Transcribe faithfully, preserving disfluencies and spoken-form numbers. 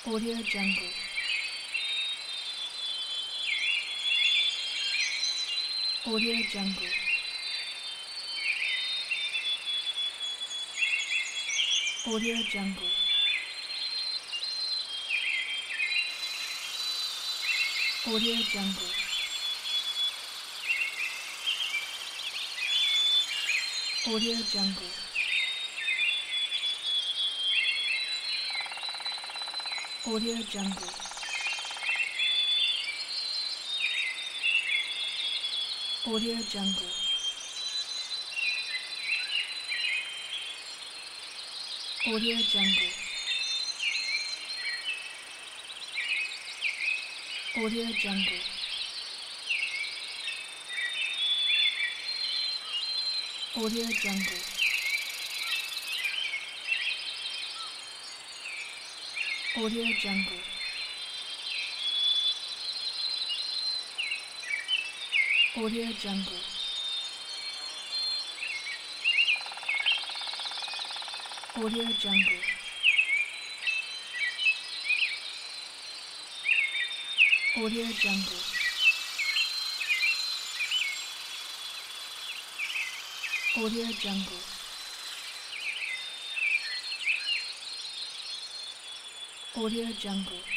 Audio Jungle. Audio Jungle. Audio Jungle. Audio Jungle. Audio Jungle. Audio Jungle. Audio Jungle. Audio Jungle. Audio Jungle. Audio Jungle. Audio Jungle. Audio Jungle. Audio Jungle. Audio Jungle. Audio Jungle. Audio Jungle.